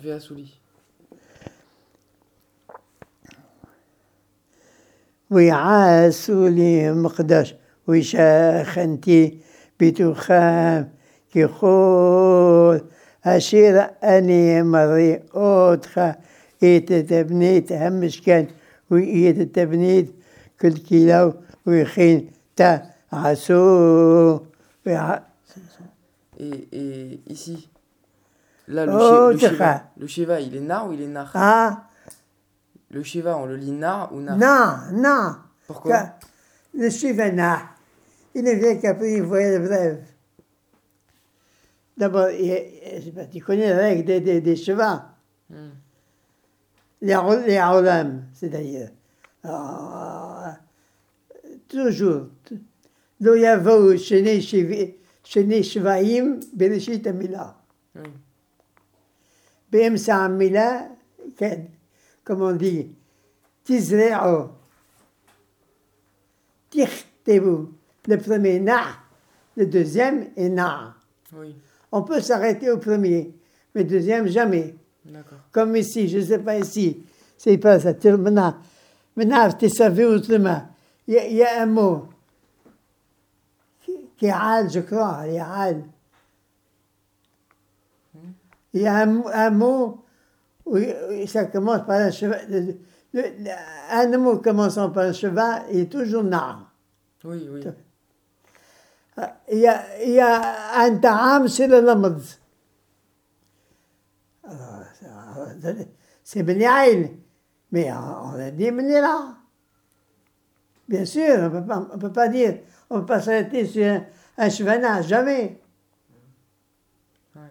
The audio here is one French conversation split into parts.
Veasouli. ويعاسوا لي مقداش ويشاخنتي بتخام كيقول عشيرة أني مري أوتخا إيتتبنيت همش كان وإيتتبنيت كل كيلو ويخين تا عسو Et ici, là, le Shiva, il est nar ou il est nar? Ah, Le Shiva, on le lit nar ou nar? non. Pourquoi? Le Shiva nar. Il ne vient qu'après, il voyait le rêve. D'abord, tu connais la règle des chevaux. Les Olam, c'est-à-dire. toujours. לא יבואו שני שבעים בראשית המילה. באמצע המילה, כן, comme on dit, תזרעו, תכתבו. Le premier na, le deuxième est na. Oui. On peut s'arrêter au premier, mais le deuxième jamais. D'accord. Comme ici, je ne sais pas ici, c'est pas ça. Maintenant, tu savais autrement. Il y a un mot. Qui est al, je crois, il y a al. Il y a un mot où ça commence par un cheval. Un mot commençant par un cheval, il est toujours nar. Oui, oui. Il y a un ta'am, c'est le lamad. C'est Beniaïl, mais on a dit Benira. Bien sûr, on ne peut pas dire, on ne peut pas s'arrêter sur un chevanage, jamais. Ouais.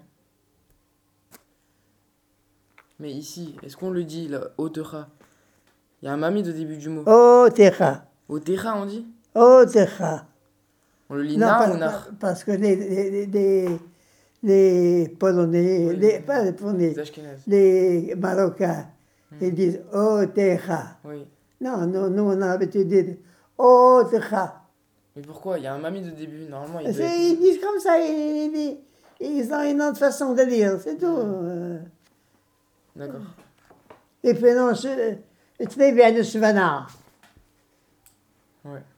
Mais ici, est-ce qu'on le dit, là, Otecha? Il y a un mamid au début du mot. Otecha. Otecha, on dit? Otecha. On le lit nar ou nar? Parce que les Polonais, Oui, pas les Polonais, les les Marocains, ils disent Otecha. Oui. Non, nous on a l'habitude de dire Otecha. Mais pourquoi? Il y a un mamid au début, normalement. Ils disent comme ça, ils ont une autre façon de dire, c'est tout. D'accord. Et puis non, tu viens de Savannah. Ouais.